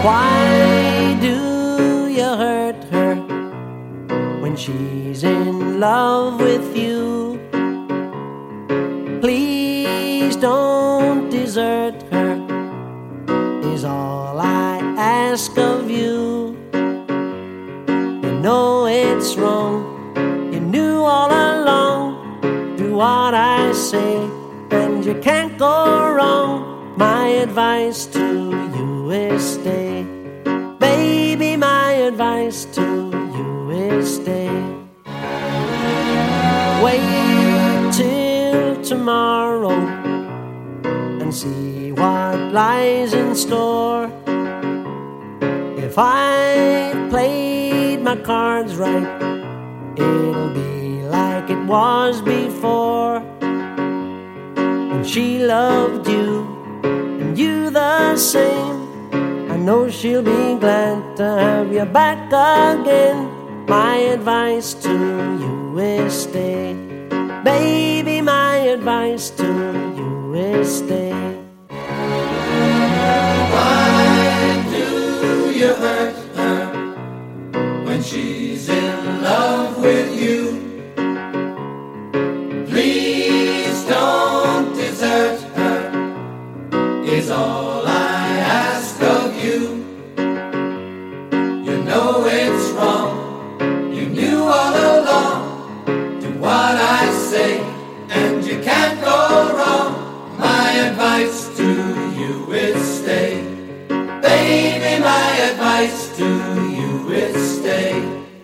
Why do you hurt her when she's in love with you? Please don't desert her, is all I ask of you. You know it's wrong, you knew all along. Do what I say and you can't go wrong. My advice to you is stay. Baby, my advice to you is stay. Wait till tomorrow and see what lies in store. If I played my cards right, it'll be like it was before. And she loved you and you the same. I know she'll be glad to have you back again. My advice to you is stay. Baby, my advice to you is stay. Why do you hurt her when she's in love with you? Please don't desert her, is all I ask of you. You know it's wrong, you knew all along. Do what I say and you can't go wrong. My advice to you is stay. Baby, my advice to you is stay.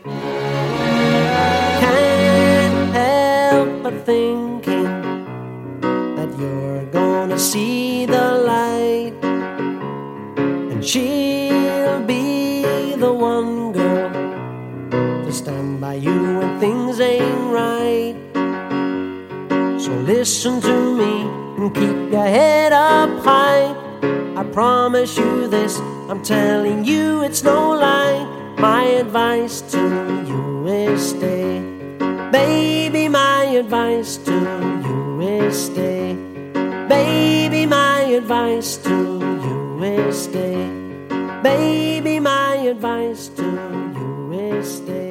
Can't help but thinking that you're gonna see the light, and she'll be the one girl to stand by you when things ain't right. So listen to me and keep your head up high. I promise you this, I'm telling you it's no lie. My advice to you is stay. Baby, my advice to you is stay. Baby, my advice to you is stay. Baby, my advice to you is stay.